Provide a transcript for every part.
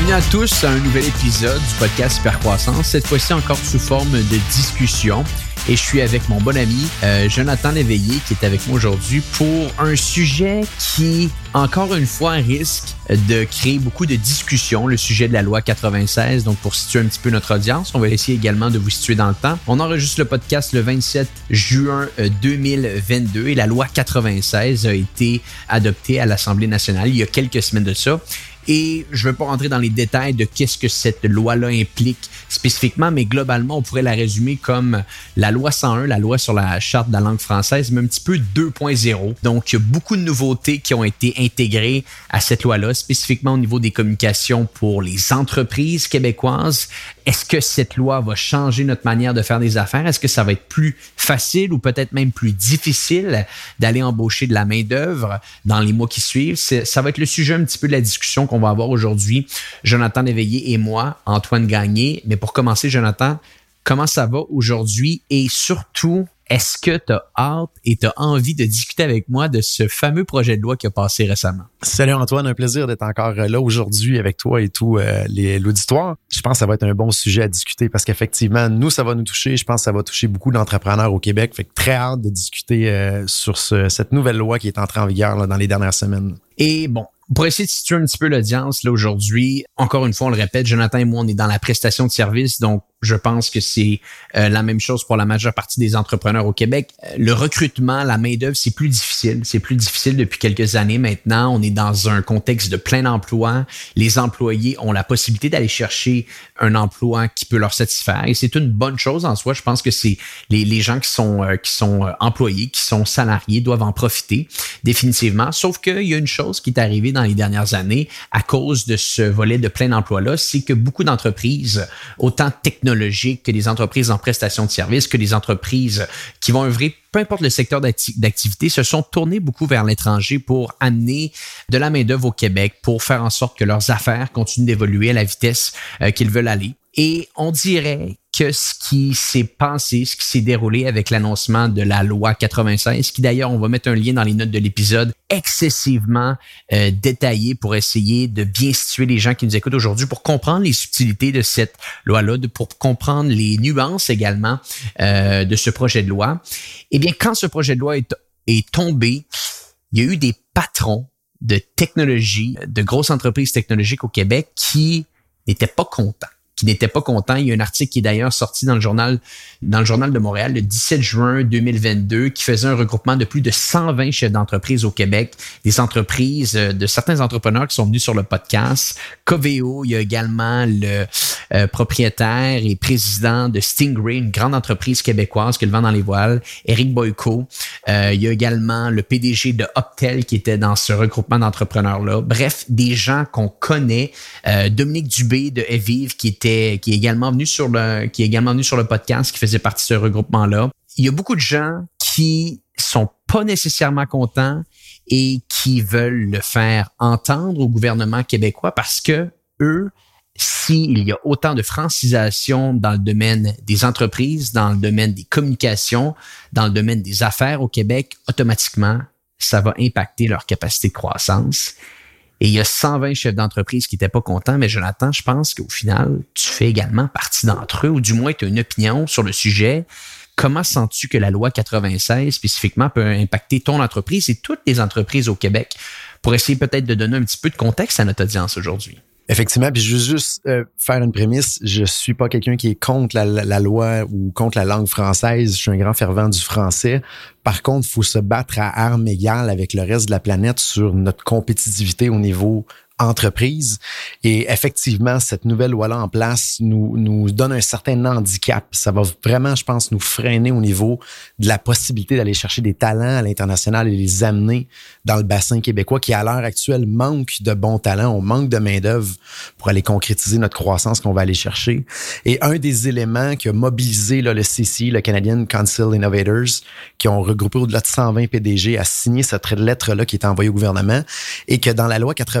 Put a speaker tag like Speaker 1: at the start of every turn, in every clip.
Speaker 1: Bienvenue à tous à un nouvel épisode du podcast Hypercroissance, cette fois-ci encore sous forme de discussion. Et je suis avec mon bon ami Jonathan Léveillé qui est avec moi aujourd'hui pour un sujet qui, encore une fois, risque de créer beaucoup de discussions, le sujet de la loi 96. Donc, pour situer un petit peu notre audience, on va essayer également de vous situer dans le temps. On enregistre le podcast le 27 juin 2022 et la loi 96 a été adoptée à l'Assemblée nationale il y a quelques semaines de ça. Et je ne vais pas rentrer dans les détails de qu'est-ce que cette loi-là implique spécifiquement, mais globalement, on pourrait la résumer comme la loi 101, la loi sur la charte de la langue française, mais un petit peu 2.0. Donc, il y a beaucoup de nouveautés qui ont été intégrées à cette loi-là, spécifiquement au niveau des communications pour les entreprises québécoises. Est-ce que cette loi va changer notre manière de faire des affaires? Est-ce que ça va être plus facile ou peut-être même plus difficile d'aller embaucher de la main-d'œuvre dans les mois qui suivent? Ça va être le sujet un petit peu de la discussion qu'on va avoir aujourd'hui, Jonathan Léveillé et moi, Antoine Gagné. Mais pour commencer, Jonathan, comment ça va aujourd'hui? Et surtout, est-ce que tu as hâte et tu as envie de discuter avec moi de ce fameux projet de loi qui a passé récemment?
Speaker 2: Salut Antoine, un plaisir d'être encore là aujourd'hui avec toi et tout l'auditoire. Je pense que ça va être un bon sujet à discuter parce qu'effectivement, nous, ça va nous toucher. Je pense que ça va toucher beaucoup d'entrepreneurs au Québec. Fait que très hâte de discuter sur cette nouvelle loi qui est entrée en vigueur là, dans les dernières semaines.
Speaker 1: Et bon, pour essayer de situer un petit peu l'audience là aujourd'hui, encore une fois, on le répète, Jonathan et moi, on est dans la prestation de services, donc je pense que c'est la même chose pour la majeure partie des entrepreneurs au Québec. Le recrutement, la main-d'œuvre, c'est plus difficile. C'est plus difficile depuis quelques années maintenant. On est dans un contexte de plein emploi. Les employés ont la possibilité d'aller chercher un emploi qui peut leur satisfaire et c'est une bonne chose en soi. Je pense que c'est les gens qui sont employés, qui sont salariés doivent en profiter définitivement. Sauf qu'il y a une chose qui est arrivée dans les dernières années à cause de ce volet de plein emploi-là, c'est que beaucoup d'entreprises, autant technologiques que des entreprises en prestation de services, que des entreprises qui vont œuvrer, peu importe le secteur d'activité, se sont tournées beaucoup vers l'étranger pour amener de la main-d'œuvre au Québec, pour faire en sorte que leurs affaires continuent d'évoluer à la vitesse qu'ils veulent aller. Et on dirait que ce qui s'est passé, ce qui s'est déroulé avec l'annoncement de la loi 96, qui d'ailleurs, on va mettre un lien dans les notes de l'épisode, excessivement détaillé pour essayer de bien situer les gens qui nous écoutent aujourd'hui, pour comprendre les subtilités de cette loi-là, pour comprendre les nuances également de ce projet de loi. Eh bien, quand ce projet de loi est tombé, il y a eu des patrons de technologie, de grosses entreprises technologiques au Québec qui n'étaient pas contents. Il y a un article qui est d'ailleurs sorti dans le journal de Montréal le 17 juin 2022 qui faisait un regroupement de plus de 120 chefs d'entreprise au Québec, des entreprises de certains entrepreneurs qui sont venus sur le podcast. Coveo, il y a également le propriétaire et président de Stingray, une grande entreprise québécoise qui le vend dans les voiles, Éric Boyko. Il y a également le PDG de Optel qui était dans ce regroupement d'entrepreneurs-là. Bref, des gens qu'on connaît. Dominique Dubé de Evive qui est également venu sur le podcast, qui faisait partie de ce regroupement-là. Il y a beaucoup de gens qui sont pas nécessairement contents et qui veulent le faire entendre au gouvernement québécois parce que eux, s'il y a autant de francisation dans le domaine des entreprises, dans le domaine des communications, dans le domaine des affaires au Québec, automatiquement, ça va impacter leur capacité de croissance. Et il y a 120 chefs d'entreprise qui n'étaient pas contents, mais Jonathan, je pense qu'au final, tu fais également partie d'entre eux, ou du moins tu as une opinion sur le sujet. Comment sens-tu que la loi 96 spécifiquement peut impacter ton entreprise et toutes les entreprises au Québec pour essayer peut-être de donner un petit peu de contexte à notre audience aujourd'hui?
Speaker 2: Effectivement, puis je veux juste faire une prémisse. Je suis pas quelqu'un qui est contre la loi ou contre la langue française. Je suis un grand fervent du français. Par contre, il faut se battre à armes égales avec le reste de la planète sur notre compétitivité au niveau entreprise. Et effectivement, cette nouvelle loi-là en place nous donne un certain handicap. Ça va vraiment, je pense, nous freiner au niveau de la possibilité d'aller chercher des talents à l'international et les amener dans le bassin québécois qui, à l'heure actuelle, manque de bons talents. On manque de main-d'œuvre pour aller concrétiser notre croissance qu'on va aller chercher. Et un des éléments qui a mobilisé là, le CCI, le Canadian Council Innovators, qui ont regroupé au-delà de 120 PDG à signer cette lettre-là qui est envoyée au gouvernement et que dans la loi 96,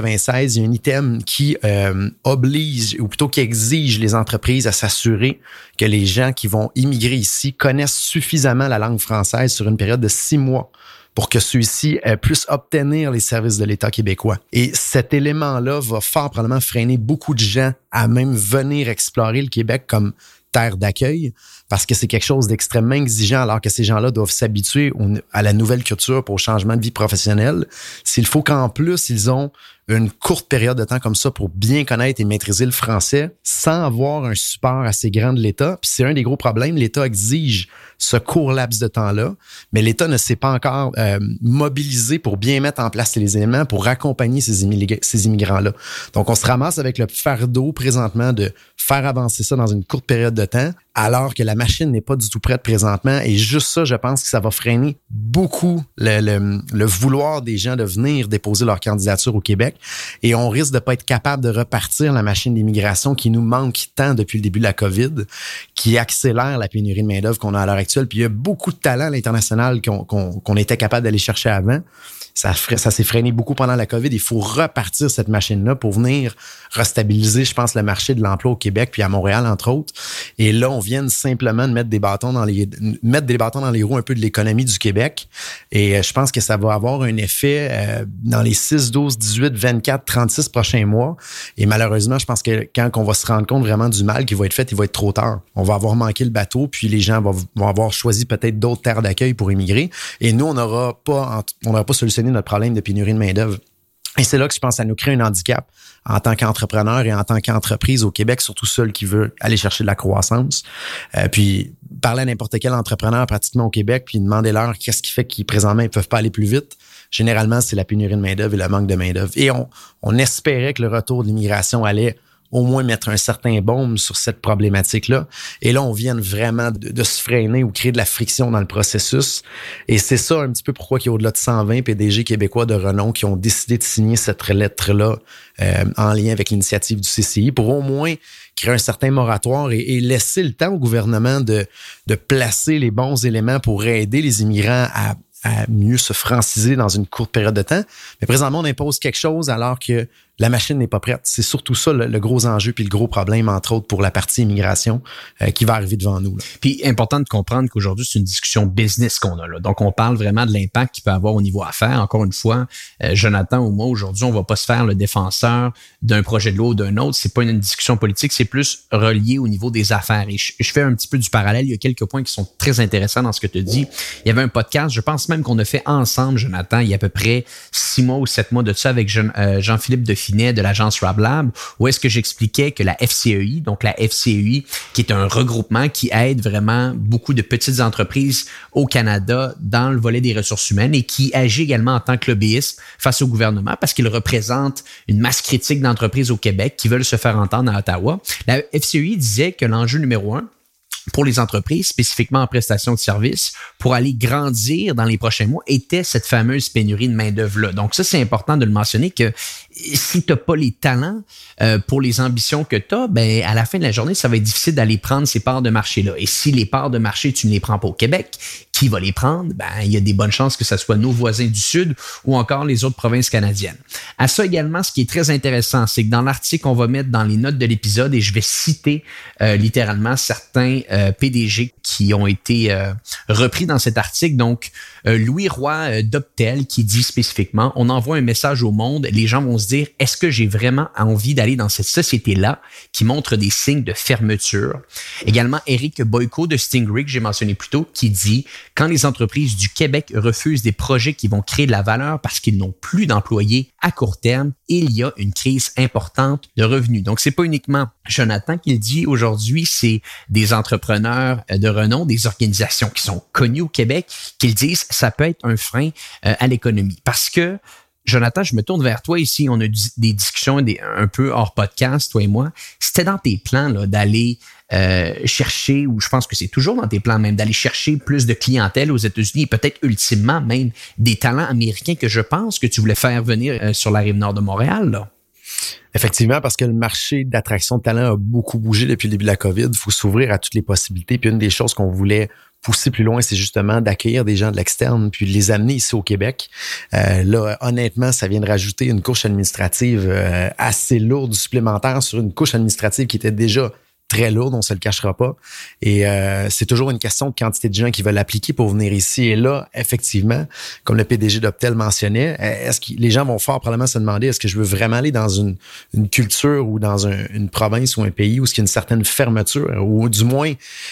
Speaker 2: parenthèse, il y a un item qui oblige, ou plutôt qui exige les entreprises à s'assurer que les gens qui vont immigrer ici connaissent suffisamment la langue française sur une période de 6 mois pour que ceux-ci puissent obtenir les services de l'État québécois. Et cet élément-là va fort probablement freiner beaucoup de gens à même venir explorer le Québec comme terre d'accueil, parce que c'est quelque chose d'extrêmement exigeant, alors que ces gens-là doivent s'habituer à la nouvelle culture, au changement de vie professionnelle. S'il faut qu'en plus, ils ont une courte période de temps comme ça pour bien connaître et maîtriser le français sans avoir un support assez grand de l'État. Puis c'est un des gros problèmes. L'État exige ce court laps de temps-là, mais l'État ne s'est pas encore mobilisé pour bien mettre en place les éléments pour accompagner ces immigrants-là. Donc, on se ramasse avec le fardeau présentement de faire avancer ça dans une courte période de temps, alors que la machine n'est pas du tout prête présentement. Et juste ça, je pense que ça va freiner beaucoup le vouloir des gens de venir déposer leur candidature au Québec. Et on risque de pas être capable de repartir la machine d'immigration qui nous manque tant depuis le début de la COVID, qui accélère la pénurie de main-d'œuvre qu'on a à l'heure actuelle. Puis il y a beaucoup de talents à l'international qu'on était capable d'aller chercher avant. Ça s'est freiné beaucoup pendant la COVID. Il faut repartir cette machine-là pour venir restabiliser, je pense, le marché de l'emploi au Québec puis à Montréal, entre autres. Et là, on vient simplement de mettre des bâtons dans les roues un peu de l'économie du Québec. Et je pense que ça va avoir un effet dans les 6, 12, 18, 24, 36 prochains mois. Et malheureusement, je pense que quand on va se rendre compte vraiment du mal qui va être fait, il va être trop tard. On va avoir manqué le bateau, puis les gens vont avoir choisi peut-être d'autres terres d'accueil pour immigrer. Et nous, on n'aura pas solutionné notre problème de pénurie de main-d'œuvre. Et c'est là que je pense que ça nous crée un handicap en tant qu'entrepreneur et en tant qu'entreprise au Québec, surtout ceux qui veulent aller chercher de la croissance. Puis parler à n'importe quel entrepreneur pratiquement au Québec, puis demander-leur qu'est-ce qui fait qu'ils présentement ils peuvent pas aller plus vite. Généralement, c'est la pénurie de main-d'œuvre et le manque de main-d'œuvre. Et on espérait que le retour de l'immigration allait au moins mettre un certain baume sur cette problématique-là. Et là, on vient vraiment de se freiner ou créer de la friction dans le processus. Et c'est ça un petit peu pourquoi il y a au-delà de 120 PDG québécois de renom qui ont décidé de signer cette lettre-là en lien avec l'initiative du CCI pour au moins créer un certain moratoire et laisser le temps au gouvernement de placer les bons éléments pour aider les immigrants à mieux se franciser dans une courte période de temps. Mais présentement, on impose quelque chose alors que la machine n'est pas prête. C'est surtout ça le gros enjeu puis le gros problème, entre autres, pour la partie immigration qui va arriver devant nous. Là.
Speaker 1: Puis, important de comprendre qu'aujourd'hui, c'est une discussion business qu'on a là. Donc, on parle vraiment de l'impact qu'il peut avoir au niveau affaires. Encore une fois, Jonathan ou moi, aujourd'hui, on va pas se faire le défenseur d'un projet de loi ou d'un autre. C'est pas une discussion politique, c'est plus relié au niveau des affaires. Et je fais un petit peu du parallèle. Il y a quelques points qui sont très intéressants dans ce que tu dis. Il y avait un podcast, je pense même qu'on a fait ensemble, Jonathan, il y a à peu près 6 mois ou 7 mois de ça avec Jean-Philippe Definet de l'agence RabLab, où est-ce que j'expliquais que la FCEI, donc la FCEI, qui est un regroupement qui aide vraiment beaucoup de petites entreprises au Canada dans le volet des ressources humaines et qui agit également en tant que lobbyiste face au gouvernement parce qu'il représente une masse critique d'entreprises au Québec qui veulent se faire entendre à Ottawa. La FCEI disait que l'enjeu numéro 1 pour les entreprises, spécifiquement en prestation de services, pour aller grandir dans les prochains mois, était cette fameuse pénurie de main-d'œuvre-là. Donc ça, c'est important de le mentionner que si tu n'as pas les talents pour les ambitions que tu as, ben à la fin de la journée, ça va être difficile d'aller prendre ces parts de marché-là. Et si les parts de marché, tu ne les prends pas au Québec, qui va les prendre? Ben, il y a des bonnes chances que ce soit nos voisins du Sud ou encore les autres provinces canadiennes. À ça également, ce qui est très intéressant, c'est que dans l'article qu'on va mettre dans les notes de l'épisode, et je vais citer littéralement certains PDG qui ont été repris dans cet article. Donc, Louis Roy d'Optel qui dit spécifiquement, on envoie un message au monde, les gens vont se dire, est-ce que j'ai vraiment envie d'aller dans cette société-là qui montre des signes de fermeture? Également, Éric Boyko de Stingray, que j'ai mentionné plus tôt, qui dit, quand les entreprises du Québec refusent des projets qui vont créer de la valeur parce qu'ils n'ont plus d'employés à court terme, il y a une crise importante de revenus. Donc, c'est pas uniquement Jonathan qui le dit aujourd'hui, c'est des entrepreneurs de renom, des organisations qui sont connues au Québec, qui le disent, ça peut être un frein à l'économie. Parce que, Jonathan, je me tourne vers toi ici. On a des discussions un peu hors podcast, toi et moi. C'était dans tes plans là, d'aller chercher, ou je pense que c'est toujours dans tes plans même, d'aller chercher plus de clientèle aux États-Unis et peut-être ultimement même des talents américains que je pense que tu voulais faire venir sur la rive nord de Montréal, là.
Speaker 2: Effectivement, parce que le marché d'attraction de talent a beaucoup bougé depuis le début de la COVID. Il faut s'ouvrir à toutes les possibilités. Puis une des choses qu'on voulait pousser plus loin, c'est justement d'accueillir des gens de l'externe puis de les amener ici au Québec. Là, honnêtement, ça vient de rajouter une couche administrative assez lourde supplémentaire sur une couche administrative qui était déjà très lourde, on se le cachera pas. Et c'est toujours une question de quantité de gens qui veulent appliquer pour venir ici. Et là, effectivement, comme le PDG d'Optel mentionnait, est-ce que les gens vont fort probablement se demander est-ce que je veux vraiment aller dans une culture ou dans une province ou un pays où il y a une certaine fermeture ou du moins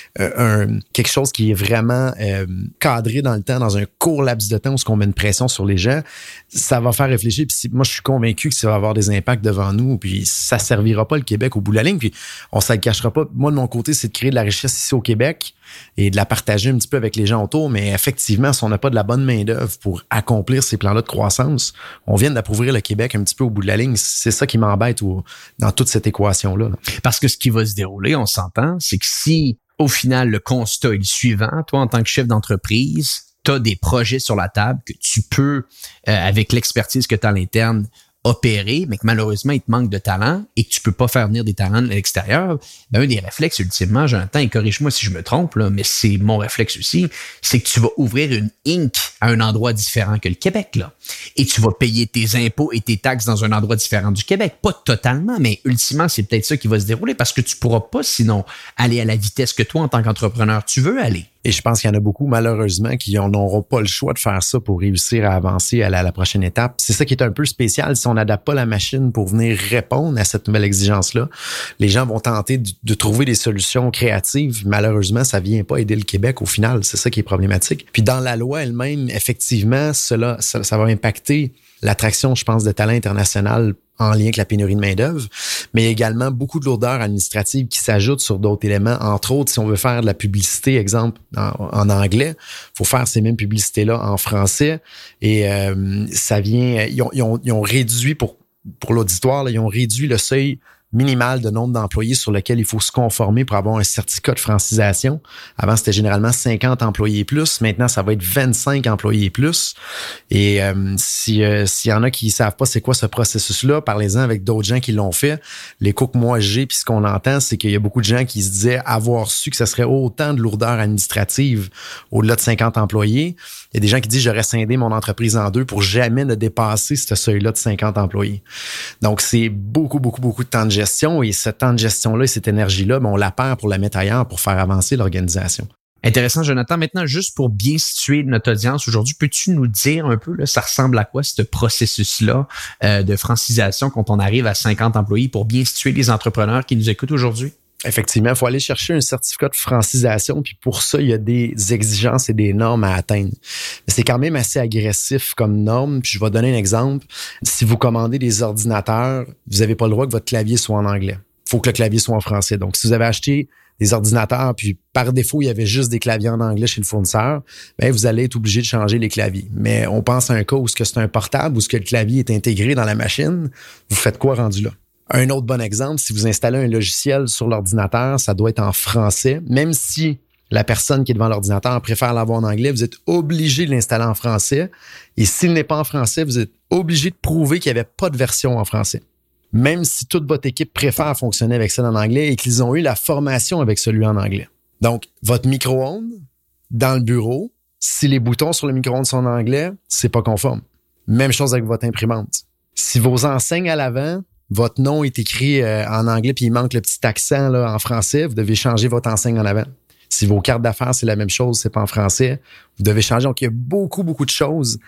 Speaker 2: quelque chose qui est vraiment cadré dans le temps, dans un court laps de temps où on met une pression sur les gens, ça va faire réfléchir. Puis moi, je suis convaincu que ça va avoir des impacts devant nous. Puis ça servira pas le Québec au bout de la ligne. Puis on ne se le cachera pas. Moi, de mon côté, c'est de créer de la richesse ici au Québec et de la partager un petit peu avec les gens autour. Mais effectivement, si on n'a pas de la bonne main-d'œuvre pour accomplir ces plans-là de croissance, on vient d'appauvrir le Québec un petit peu au bout de la ligne. C'est ça qui m'embête dans toute cette équation-là.
Speaker 1: Parce que ce qui va se dérouler, on s'entend, c'est que si, au final, le constat est le suivant, toi, en tant que chef d'entreprise, tu as des projets sur la table que tu peux, avec l'expertise que tu as à l'interne, opérer, mais que malheureusement, il te manque de talent et que tu peux pas faire venir des talents de l'extérieur, ben un des réflexes, ultimement, Jonathan, et corrige-moi si je me trompe, là, mais c'est mon réflexe aussi, c'est que tu vas ouvrir une Inc. À un endroit différent que le Québec, là. Et tu vas payer tes impôts et tes taxes dans un endroit différent du Québec. Pas totalement, mais ultimement, c'est peut-être ça qui va se dérouler parce que tu pourras pas, sinon, aller à la vitesse que toi, en tant qu'entrepreneur, tu veux aller.
Speaker 2: Et je pense qu'il y en a beaucoup, malheureusement, qui n'auront pas le choix de faire ça pour réussir à avancer à la prochaine étape. C'est ça qui est un peu spécial. Si on n'adapte pas la machine pour venir répondre à cette nouvelle exigence-là, les gens vont tenter de trouver des solutions créatives. Malheureusement, ça vient pas aider le Québec au final. C'est ça qui est problématique. Puis dans la loi elle-même, effectivement, ça va impacter l'attraction, je pense, de talent international en lien avec la pénurie de main-d'œuvre, mais il y a également beaucoup de lourdeurs administratives qui s'ajoutent sur d'autres éléments. Entre autres, si on veut faire de la publicité, exemple, en anglais, faut faire ces mêmes publicités-là en français. Et ça vient. Ils ont réduit pour l'auditoire, là, ils ont réduit le seuil minimal de nombre d'employés sur lequel il faut se conformer pour avoir un certificat de francisation. Avant, c'était généralement 50 employés plus. Maintenant, ça va être 25 employés plus. Et s'il y en a qui savent pas c'est quoi ce processus-là, parlez-en avec d'autres gens qui l'ont fait. L'écho que moi j'ai, puis ce qu'on entend, c'est qu'il y a beaucoup de gens qui se disaient avoir su que ça serait autant de lourdeur administrative au-delà de 50 employés. Il y a des gens qui disent j'aurais scindé mon entreprise en deux pour jamais ne dépasser ce seuil-là de 50 employés. Donc, c'est beaucoup de temps de gestion et ce temps de gestion-là et cette énergie-là, on la perd pour la mettre ailleurs pour faire avancer l'organisation.
Speaker 1: Intéressant, Jonathan. Maintenant, juste pour bien situer notre audience aujourd'hui, peux-tu nous dire un peu, là, ça ressemble à quoi ce processus-là de francisation quand on arrive à 50 employés pour bien situer les entrepreneurs qui nous écoutent aujourd'hui?
Speaker 2: Effectivement, il faut aller chercher un certificat de francisation, puis pour ça, il y a des exigences et des normes à atteindre. Mais c'est quand même assez agressif comme norme, puis je vais donner un exemple. Si vous commandez des ordinateurs, vous n'avez pas le droit que votre clavier soit en anglais. Il faut que le clavier soit en français. Donc, si vous avez acheté des ordinateurs, puis par défaut, il y avait juste des claviers en anglais chez le fournisseur, bien, vous allez être obligé de changer les claviers. Mais on pense à un cas où c'est un portable, où le clavier est intégré dans la machine, vous faites quoi rendu là? Un autre bon exemple, si vous installez un logiciel sur l'ordinateur, ça doit être en français. Même si la personne qui est devant l'ordinateur préfère l'avoir en anglais, vous êtes obligé de l'installer en français. Et s'il n'est pas en français, vous êtes obligé de prouver qu'il n'y avait pas de version en français. Même si toute votre équipe préfère fonctionner avec celle en anglais et qu'ils ont eu la formation avec celui en anglais. Donc, votre micro-ondes dans le bureau, si les boutons sur le micro-ondes sont en anglais, c'est pas conforme. Même chose avec votre imprimante. Si vos enseignes à l'avant, votre nom est écrit en anglais puis il manque le petit accent là, en français, vous devez changer votre enseigne en avant. Si vos cartes d'affaires, c'est la même chose, c'est pas en français, vous devez changer. Donc, il y a beaucoup de choses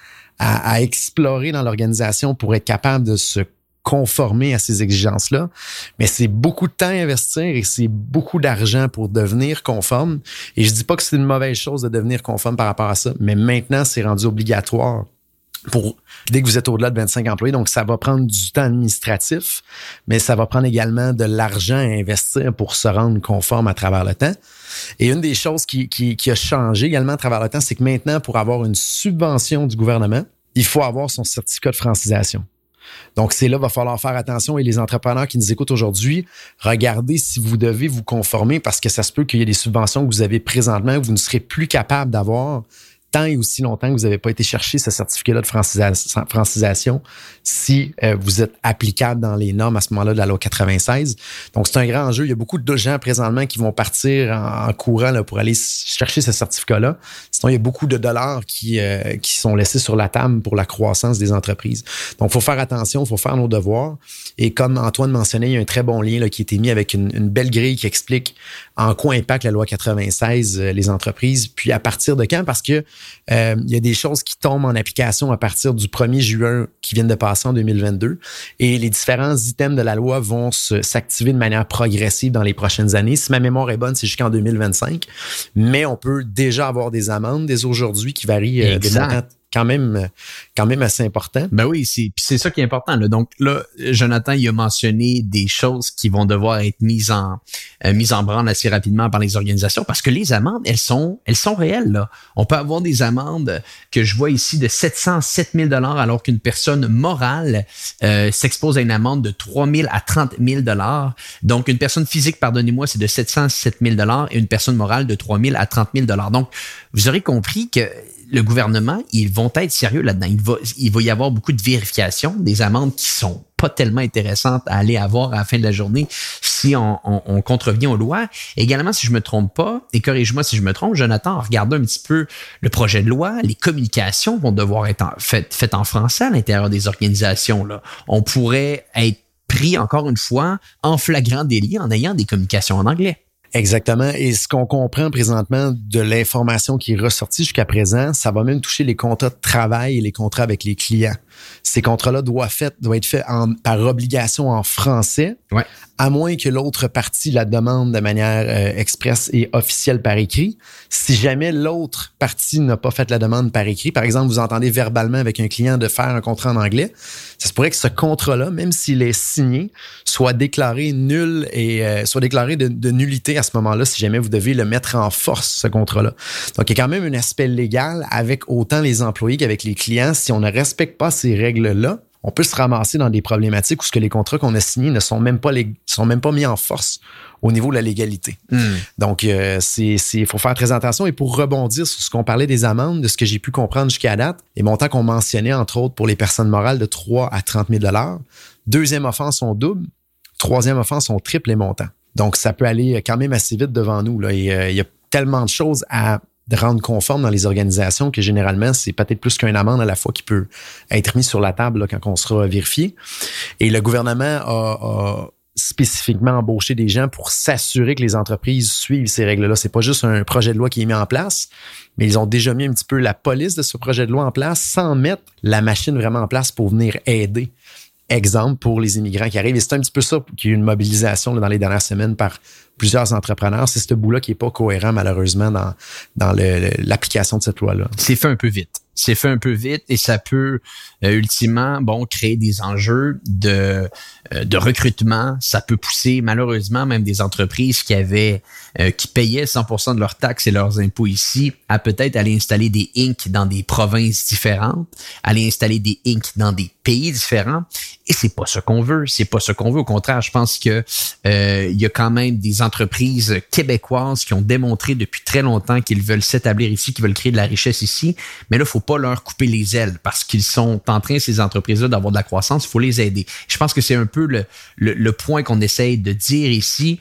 Speaker 2: à explorer dans l'organisation pour être capable de se conformer à ces exigences-là. Mais c'est beaucoup de temps à investir et c'est beaucoup d'argent pour devenir conforme. Et je dis pas que c'est une mauvaise chose de devenir conforme par rapport à ça, mais maintenant, c'est rendu obligatoire dès que vous êtes au-delà de 25 employés. Donc, ça va prendre du temps administratif, mais ça va prendre également de l'argent à investir pour se rendre conforme à travers le temps. Et une des choses qui a changé également à travers le temps, c'est que maintenant, pour avoir une subvention du gouvernement, il faut avoir son certificat de francisation. Donc, c'est là, il va falloir faire attention. Et les entrepreneurs qui nous écoutent aujourd'hui, regardez si vous devez vous conformer parce que ça se peut qu'il y ait des subventions que vous avez présentement que vous ne serez plus capable d'avoir tant et aussi longtemps que vous n'avez pas été chercher ce certificat-là de francisation si vous êtes applicable dans les normes à ce moment-là de la loi 96. Donc, c'est un grand enjeu. Il y a beaucoup de gens présentement qui vont partir en courant là, pour aller chercher ce certificat-là. Sinon, il y a beaucoup de dollars qui sont laissés sur la table pour la croissance des entreprises. Donc, il faut faire attention, il faut faire nos devoirs. Et comme Antoine mentionnait, il y a un très bon lien là, qui a été mis avec une belle grille qui explique en quoi impacte la loi 96 les entreprises, puis à partir de quand, parce que il y a des choses qui tombent en application à partir du 1er juin qui viennent de passer en 2022 et les différents items de la loi vont s'activer de manière progressive dans les prochaines années. Si ma mémoire est bonne, c'est jusqu'en 2025, mais on peut déjà avoir des amendes dès aujourd'hui qui varient des montants quand même assez important.
Speaker 1: Ben oui, c'est ça qui est important, là. Donc là, Jonathan, il a mentionné des choses qui vont devoir être mises en branle assez rapidement par les organisations parce que les amendes, elles sont réelles, là. On peut avoir des amendes que je vois ici de 707 000 $ alors qu'une personne morale s'expose à une amende de 3 000 à 30 000 $. Donc une personne physique, pardonnez-moi, c'est de 707 000 $ et une personne morale de 3 000 à 30 000 $. Donc vous aurez compris que le gouvernement, ils vont être sérieux là-dedans. Il va y avoir beaucoup de vérifications, des amendes qui sont pas tellement intéressantes à aller avoir à la fin de la journée si on contrevient aux lois. Également, si je me trompe pas, et corrige-moi si je me trompe, Jonathan, en regardant un petit peu le projet de loi, les communications vont devoir être faites en français à l'intérieur des organisations, là. On pourrait être pris, encore une fois, en flagrant délit en ayant des communications en anglais.
Speaker 2: Exactement. Et ce qu'on comprend présentement de l'information qui est ressortie jusqu'à présent, ça va même toucher les contrats de travail et les contrats avec les clients. Ces contrats-là doivent être faits par obligation en français, ouais, à moins que l'autre partie la demande de manière expresse et officielle par écrit. Si jamais l'autre partie n'a pas fait la demande par écrit, par exemple, vous entendez verbalement avec un client de faire un contrat en anglais, ça se pourrait que ce contrat-là, même s'il est signé, soit déclaré nul et soit déclaré de nullité à ce moment-là si jamais vous devez le mettre en force, ce contrat-là. Donc, il y a quand même un aspect légal avec autant les employés qu'avec les clients. Si on ne respecte pas ces règles-là, on peut se ramasser dans des problématiques où ce que les contrats qu'on a signés ne sont même pas mis en force au niveau de la légalité. Donc, faut faire très attention. Et pour rebondir sur ce qu'on parlait des amendes, de ce que j'ai pu comprendre jusqu'à date, les montants qu'on mentionnait, entre autres, pour les personnes morales de 3 à 30 000 $. Deuxième offense, on double. Troisième offense, on triple les montants. Donc, ça peut aller quand même assez vite devant nous, là. Et il y a tellement de choses à rendre conforme dans les organisations que généralement, c'est peut-être plus qu'une amende à la fois qui peut être mise sur la table là, quand on sera vérifié. Et le gouvernement a spécifiquement embauché des gens pour s'assurer que les entreprises suivent ces règles-là. C'est pas juste un projet de loi qui est mis en place, mais ils ont déjà mis un petit peu la police de ce projet de loi en place sans mettre la machine vraiment en place pour venir aider. Exemple pour les immigrants qui arrivent. Et c'est un petit peu ça qui est une mobilisation là, dans les dernières semaines par plusieurs entrepreneurs. C'est ce bout-là qui est pas cohérent, malheureusement, dans l'application de cette loi-là.
Speaker 1: C'est fait un peu vite. C'est fait un peu vite et ça peut ultimement créer des enjeux de recrutement. Ça peut pousser malheureusement même des entreprises qui payaient 100% de leurs taxes et leurs impôts ici à peut-être aller installer des Inc. Dans des provinces différentes, aller installer des Inc. Dans des pays différents. Et c'est pas ce qu'on veut. C'est pas ce qu'on veut. Au contraire, je pense que il y a quand même des entreprises québécoises qui ont démontré depuis très longtemps qu'ils veulent s'établir ici, qu'ils veulent créer de la richesse ici. Mais là, faut pas leur couper les ailes parce qu'ils sont en train, ces entreprises-là, d'avoir de la croissance. Il faut les aider. Je pense que c'est un peu le point qu'on essaye de dire ici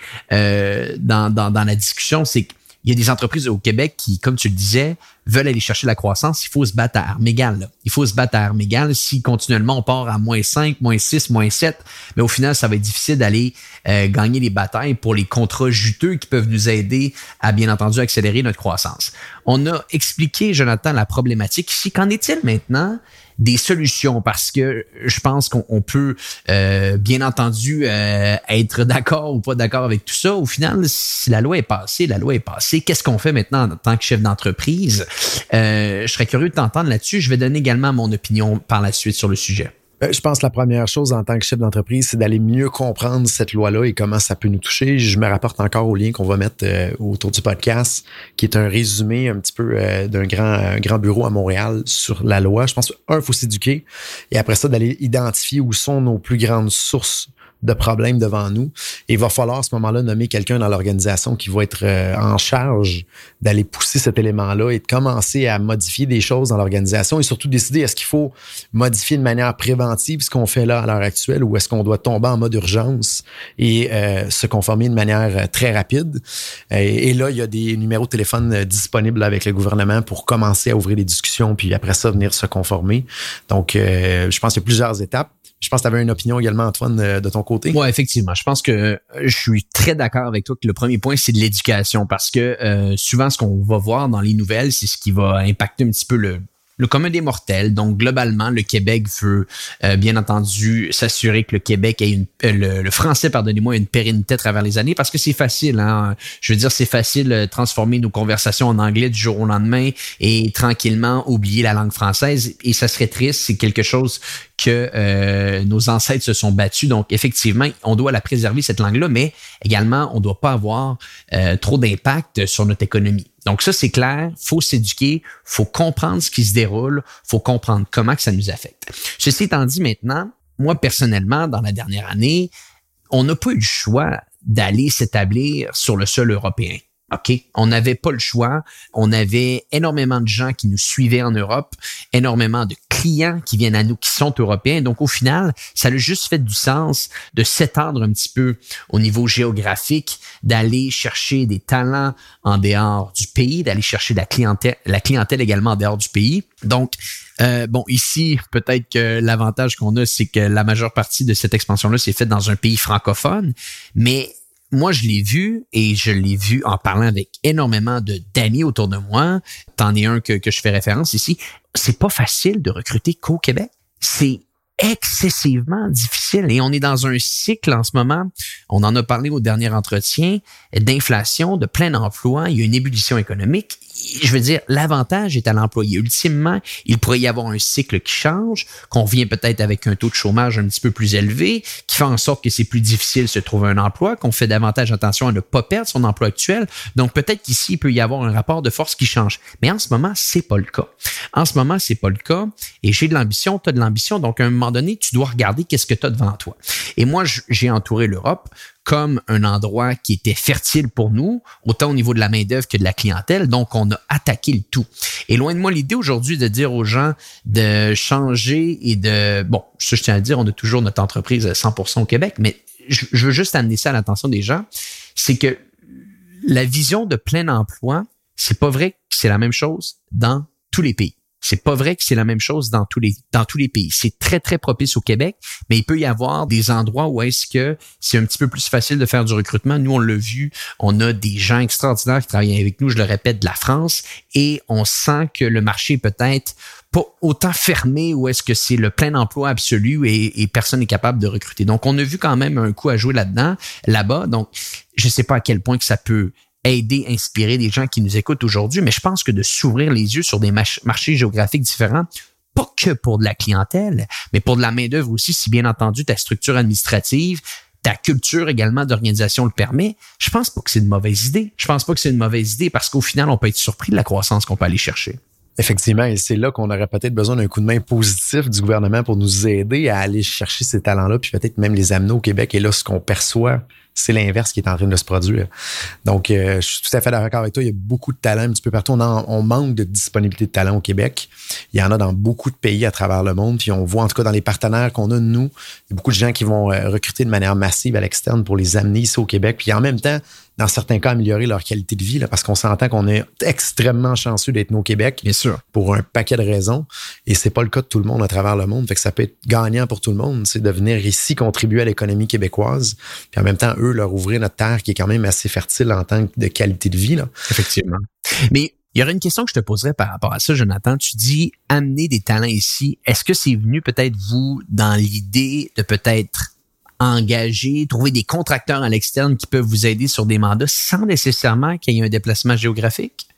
Speaker 1: dans la discussion, c'est qu'il y a des entreprises au Québec qui, comme tu le disais, veulent aller chercher la croissance. Il faut se battre à armes égales, là. Il faut se battre à armes égales. Si continuellement on part à -5, -6, -7, mais au final, ça va être difficile d'aller gagner les batailles pour les contrats juteux qui peuvent nous aider à, bien entendu, accélérer notre croissance. On a expliqué, Jonathan, la problématique ici. Qu'en est-il maintenant des solutions? Parce que je pense qu'on peut, bien entendu, être d'accord ou pas d'accord avec tout ça. Au final, si la loi est passée, la loi est passée. Qu'est-ce qu'on fait maintenant en tant que chef d'entreprise? Je serais curieux de t'entendre là-dessus. Je vais donner également mon opinion par la suite sur le sujet.
Speaker 2: Je pense que la première chose en tant que chef d'entreprise, c'est d'aller mieux comprendre cette loi-là et comment ça peut nous toucher. Je me rapporte encore au lien qu'on va mettre autour du podcast, qui est un résumé un petit peu d'un grand bureau à Montréal sur la loi. Je pense il faut s'éduquer et après ça, d'aller identifier où sont nos plus grandes sources de problèmes devant nous. Et il va falloir à ce moment-là nommer quelqu'un dans l'organisation qui va être en charge d'aller pousser cet élément-là et de commencer à modifier des choses dans l'organisation et surtout décider est-ce qu'il faut modifier de manière préventive ce qu'on fait là à l'heure actuelle ou est-ce qu'on doit tomber en mode urgence et se conformer de manière très rapide. Et là, il y a des numéros de téléphone disponibles avec le gouvernement pour commencer à ouvrir les discussions puis après ça, venir se conformer. Donc, je pense qu'il y a plusieurs étapes. Je pense que tu avais une opinion également, Antoine, de ton côté.
Speaker 1: Oui, effectivement. Je pense que je suis très d'accord avec toi que le premier point, c'est de l'éducation parce que souvent, ce qu'on va voir dans les nouvelles, c'est ce qui va impacter un petit peu le commun des mortels. Donc, globalement, le Québec veut, bien entendu, s'assurer que le Québec ait le français, pardonnez-moi, ait une pérennité à travers les années parce que c'est facile, hein. Je veux dire, c'est facile de transformer nos conversations en anglais du jour au lendemain et tranquillement oublier la langue française. Et ça serait triste. C'est quelque chose que nos ancêtres se sont battus. Donc, effectivement, on doit la préserver, cette langue-là, mais également, on ne doit pas avoir trop d'impact sur notre économie. Donc ça, c'est clair, faut s'éduquer, faut comprendre ce qui se déroule, faut comprendre comment que ça nous affecte. Ceci étant dit maintenant, moi personnellement, dans la dernière année, on n'a pas eu le choix d'aller s'établir sur le sol européen. OK? On n'avait pas le choix. On avait énormément de gens qui nous suivaient en Europe, énormément de clients qui viennent à nous qui sont européens. Donc, au final, ça a juste fait du sens de s'étendre un petit peu au niveau géographique, d'aller chercher des talents en dehors du pays, d'aller chercher la clientèle également en dehors du pays. Donc, ici, peut-être que l'avantage qu'on a, c'est que la majeure partie de cette expansion-là s'est faite dans un pays francophone, mais moi, je l'ai vu et je l'ai vu en parlant avec énormément d'amis autour de moi. T'en es un que je fais référence ici. C'est pas facile de recruter qu'au Québec. C'est excessivement difficile et on est dans un cycle en ce moment. On en a parlé au dernier entretien d'inflation, de plein emploi. Il y a une ébullition économique. Je veux dire, l'avantage est à l'employé. Ultimement, il pourrait y avoir un cycle qui change, qu'on vient peut-être avec un taux de chômage un petit peu plus élevé, qui fait en sorte que c'est plus difficile de se trouver un emploi, qu'on fait davantage attention à ne pas perdre son emploi actuel. Donc, peut-être qu'ici, il peut y avoir un rapport de force qui change. Mais en ce moment, c'est pas le cas. En ce moment, c'est pas le cas. Et j'ai de l'ambition, tu as de l'ambition. Donc, à un moment donné, tu dois regarder qu'est-ce que tu as devant toi. Et moi, j'ai entouré l'Europe comme un endroit qui était fertile pour nous, autant au niveau de la main-d'œuvre que de la clientèle. Donc, on a attaqué le tout. Et loin de moi l'idée aujourd'hui de dire aux gens de changer et ça, je tiens à dire, on a toujours notre entreprise à 100% au Québec, mais je veux juste amener ça à l'attention des gens, c'est que la vision de plein emploi, c'est pas vrai que c'est la même chose dans tous les pays. C'est pas vrai que c'est la même chose dans tous les pays. C'est très, très propice au Québec, mais il peut y avoir des endroits où est-ce que c'est un petit peu plus facile de faire du recrutement. Nous, on l'a vu, on a des gens extraordinaires qui travaillent avec nous, je le répète, de la France, et on sent que le marché est peut-être pas autant fermé où est-ce que c'est le plein emploi absolu et personne n'est capable de recruter. Donc, on a vu quand même un coup à jouer là-bas. Donc, je sais pas à quel point que ça peut aider, inspirer des gens qui nous écoutent aujourd'hui, mais je pense que de s'ouvrir les yeux sur des marchés géographiques différents, pas que pour de la clientèle, mais pour de la main-d'œuvre aussi, si bien entendu ta structure administrative, ta culture également d'organisation le permet, je pense pas que c'est une mauvaise idée. Je pense pas que c'est une mauvaise idée parce qu'au final, on peut être surpris de la croissance qu'on peut aller chercher.
Speaker 2: Effectivement, et c'est là qu'on aurait peut-être besoin d'un coup de main positif du gouvernement pour nous aider à aller chercher ces talents-là, puis peut-être même les amener au Québec. Et là, ce qu'on perçoit, c'est l'inverse qui est en train de se produire. Donc, je suis tout à fait d'accord avec toi. Il y a beaucoup de talents un petit peu partout. On manque de disponibilité de talents au Québec. Il y en a dans beaucoup de pays à travers le monde. Puis on voit, en tout cas, dans les partenaires qu'on a de nous, il y a beaucoup de gens qui vont recruter de manière massive à l'externe pour les amener ici au Québec. Puis en même temps, dans certains cas, améliorer leur qualité de vie, là, parce qu'on s'entend qu'on est extrêmement chanceux d'être nous au Québec.
Speaker 1: Bien sûr.
Speaker 2: Pour un paquet de raisons. Et c'est pas le cas de tout le monde à travers le monde. Fait que ça peut être gagnant pour tout le monde, c'est de venir ici contribuer à l'économie québécoise. Puis en même temps, eux, leur ouvrir notre terre qui est quand même assez fertile en tant que de qualité de vie, là.
Speaker 1: Effectivement. Mais il y aurait une question que je te poserais par rapport à ça, Jonathan. Tu dis amener des talents ici. Est-ce que c'est venu peut-être vous dans l'idée de peut-être engager, trouver des contracteurs à l'externe qui peuvent vous aider sur des mandats sans nécessairement qu'il y ait un déplacement géographique?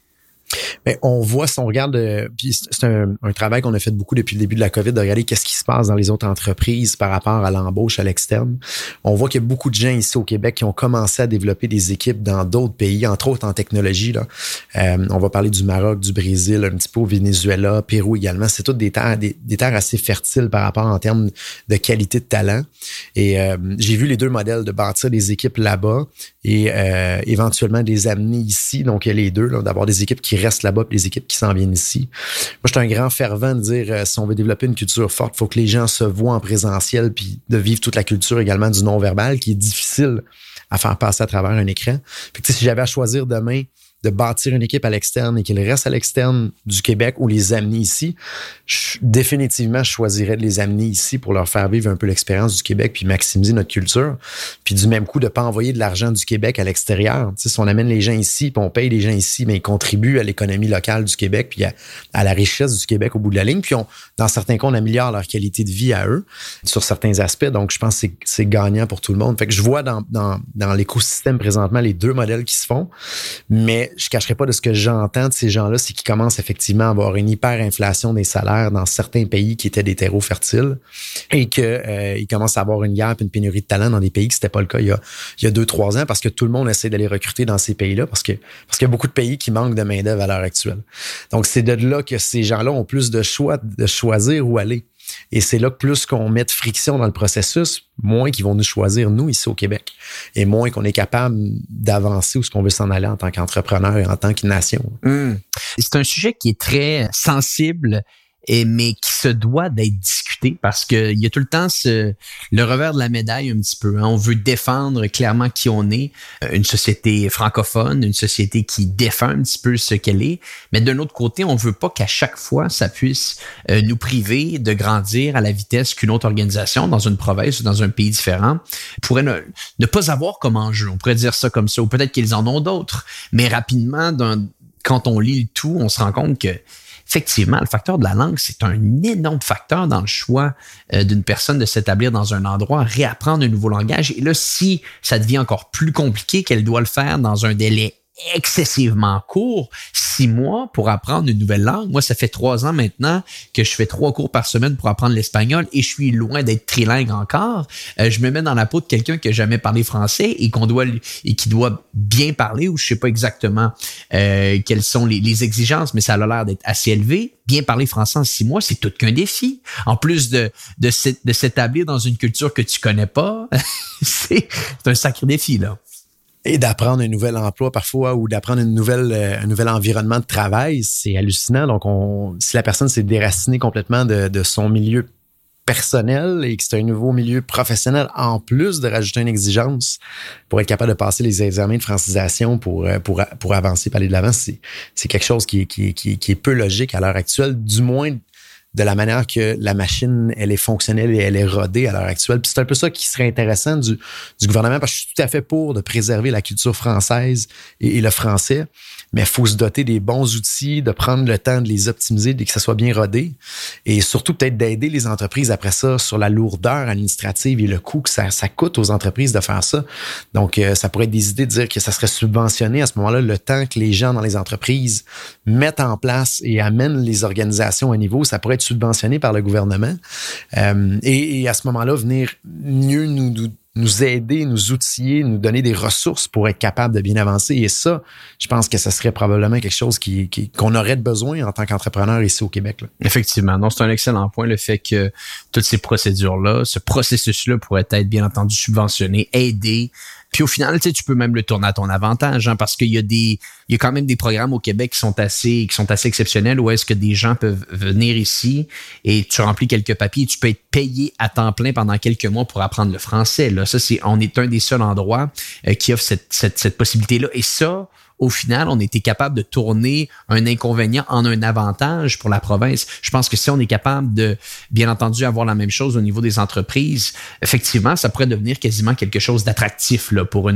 Speaker 2: Mais on voit, si on regarde, puis c'est un travail qu'on a fait beaucoup depuis le début de la COVID, de regarder qu'est-ce qui se passe dans les autres entreprises par rapport à l'embauche à l'externe. On voit qu'il y a beaucoup de gens ici au Québec qui ont commencé à développer des équipes dans d'autres pays, entre autres en technologie. Là. On va parler du Maroc, du Brésil, un petit peu au Venezuela, Pérou également. C'est toutes des terres assez fertiles par rapport en termes de qualité de talent. Et j'ai vu les deux modèles de bâtir des équipes là-bas et éventuellement de les amener ici. Donc, il y a les deux, là, d'avoir des équipes qui restent là-bas et les équipes qui s'en viennent ici. Moi, je suis un grand fervent de dire, si on veut développer une culture forte, il faut que les gens se voient en présentiel puis de vivre toute la culture également du non-verbal qui est difficile à faire passer à travers un écran. Fait que, si j'avais à choisir demain de bâtir une équipe à l'externe et qu'elle reste à l'externe du Québec ou les amener ici, définitivement, je choisirais de les amener ici pour leur faire vivre un peu l'expérience du Québec puis maximiser notre culture. Puis du même coup, de ne pas envoyer de l'argent du Québec à l'extérieur. Tu sais, si on amène les gens ici puis on paye les gens ici, mais ils contribuent à l'économie locale du Québec puis à la richesse du Québec au bout de la ligne. Puis dans certains cas, on améliore leur qualité de vie à eux sur certains aspects. Donc, je pense que c'est gagnant pour tout le monde. Fait que je vois dans l'écosystème présentement les deux modèles qui se font, mais je ne cacherai pas de ce que j'entends de ces gens-là, c'est qu'ils commencent effectivement à avoir une hyperinflation des salaires dans certains pays qui étaient des terreaux fertiles et qu'ils commencent à avoir une guerre et une pénurie de talent dans des pays que c'était pas le cas il y a 2-3 ans parce que tout le monde essaie d'aller recruter dans ces pays-là parce qu'il y a beaucoup de pays qui manquent de main-d'œuvre à l'heure actuelle. Donc, c'est de là que ces gens-là ont plus de choix de choisir où aller. Et c'est là que plus qu'on met de friction dans le processus, moins qu'ils vont nous choisir, nous, ici au Québec. Et moins qu'on est capable d'avancer où ce qu'on veut s'en aller en tant qu'entrepreneur et en tant que nation.
Speaker 1: C'est un sujet qui est très sensible, mais qui se doit d'être discuté parce que il y a tout le temps le revers de la médaille un petit peu. Hein. On veut défendre clairement qui on est, une société francophone, une société qui défend un petit peu ce qu'elle est, mais d'un autre côté, on veut pas qu'à chaque fois, ça puisse nous priver de grandir à la vitesse qu'une autre organisation dans une province ou dans un pays différent pourrait ne pas avoir comme enjeu. On pourrait dire ça comme ça, ou peut-être qu'ils en ont d'autres, mais rapidement, quand on lit le tout, on se rend compte que effectivement, le facteur de la langue, c'est un énorme facteur dans le choix d'une personne de s'établir dans un endroit, réapprendre un nouveau langage. Et là, si ça devient encore plus compliqué, qu'elle doit le faire dans un délai excessivement court, 6 mois pour apprendre une nouvelle langue. Moi, ça fait 3 ans maintenant que je fais 3 cours par semaine pour apprendre l'espagnol et je suis loin d'être trilingue encore. Je me mets dans la peau de quelqu'un qui n'a jamais parlé français et qui doit bien parler, ou je sais pas exactement quelles sont les exigences, mais ça a l'air d'être assez élevé. Bien parler français en 6 mois, c'est tout qu'un défi. En plus de s'établir dans une culture que tu connais pas, c'est un sacré défi, là.
Speaker 2: Et d'apprendre un nouvel emploi parfois ou d'apprendre un nouvel environnement de travail, c'est hallucinant. Donc, si la personne s'est déracinée complètement de son milieu personnel et que c'est un nouveau milieu professionnel, en plus de rajouter une exigence pour être capable de passer les examens de francisation pour avancer, pour aller de l'avant, c'est quelque chose qui est peu logique à l'heure actuelle, du moins de la manière que la machine, elle est fonctionnelle et elle est rodée à l'heure actuelle. Puis c'est un peu ça qui serait intéressant du gouvernement, parce que je suis tout à fait pour de préserver la culture française et le français, mais il faut se doter des bons outils, de prendre le temps de les optimiser, de que ça soit bien rodé, et surtout peut-être d'aider les entreprises après ça sur la lourdeur administrative et le coût que ça coûte aux entreprises de faire ça. Donc, ça pourrait être des idées de dire que ça serait subventionné à ce moment-là, le temps que les gens dans les entreprises mettent en place et amènent les organisations à niveau, ça pourrait être subventionné par le gouvernement. Et à ce moment-là, venir mieux nous aider, nous outiller, nous donner des ressources pour être capable de bien avancer. Et ça, je pense que ça serait probablement quelque chose qu'on aurait besoin en tant qu'entrepreneur ici au Québec, là.
Speaker 1: Effectivement. Non, c'est un excellent point, le fait que toutes ces procédures-là, ce processus-là pourrait être bien entendu subventionné, aidé. Puis au final, tu peux même le tourner à ton avantage, hein, parce qu'il y a quand même des programmes au Québec qui sont assez exceptionnels, où est-ce que des gens peuvent venir ici et tu remplis quelques papiers et tu peux être payé à temps plein pendant quelques mois pour apprendre le français. Là, ça, on est un des seuls endroits qui offre cette possibilité-là. Et ça, au final, on était capable de tourner un inconvénient en un avantage pour la province. Je pense que si on est capable de, bien entendu, avoir la même chose au niveau des entreprises, effectivement, ça pourrait devenir quasiment quelque chose d'attractif là pour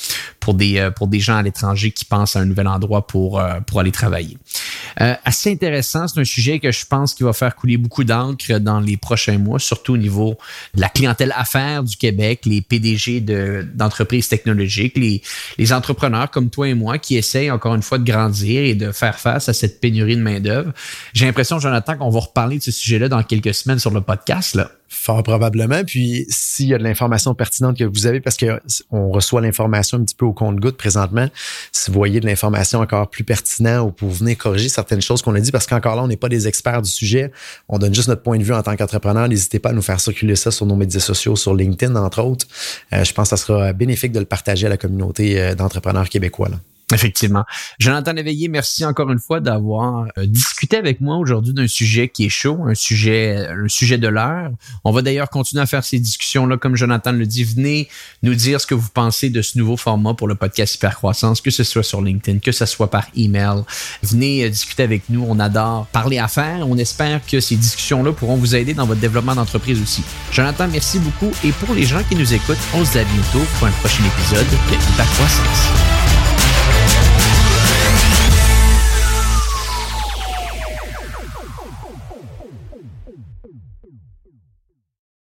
Speaker 1: des gens à l'étranger qui pensent à un nouvel endroit pour aller travailler. Assez intéressant, c'est un sujet que je pense qu'il va faire couler beaucoup d'encre dans les prochains mois, surtout au niveau de la clientèle affaires du Québec, les PDG d'entreprises technologiques, les entrepreneurs comme toi et moi qui qui essayent encore une fois de grandir et de faire face à cette pénurie de main-d'œuvre. J'ai l'impression, Jonathan, qu'on va reparler de ce sujet-là dans quelques semaines sur le podcast, là.
Speaker 2: Fort probablement. Puis, s'il y a de l'information pertinente que vous avez, parce que on reçoit l'information un petit peu au compte-gouttes présentement, si vous voyez de l'information encore plus pertinente ou pour venir corriger certaines choses qu'on a dit, parce qu'encore là, on n'est pas des experts du sujet, on donne juste notre point de vue en tant qu'entrepreneur. N'hésitez pas à nous faire circuler ça sur nos médias sociaux, sur LinkedIn, entre autres. Je pense que ça sera bénéfique de le partager à la communauté d'entrepreneurs québécois, là.
Speaker 1: Effectivement. Jonathan Léveillé, merci encore une fois d'avoir discuté avec moi aujourd'hui d'un sujet qui est chaud, un sujet de l'heure. On va d'ailleurs continuer à faire ces discussions-là, comme Jonathan le dit. Venez nous dire ce que vous pensez de ce nouveau format pour le podcast Hypercroissance, que ce soit sur LinkedIn, que ce soit par email. Venez discuter avec nous. On adore parler affaires. On espère que ces discussions-là pourront vous aider dans votre développement d'entreprise aussi. Jonathan, merci beaucoup. Et pour les gens qui nous écoutent, on se dit à bientôt pour un prochain épisode de Hypercroissance.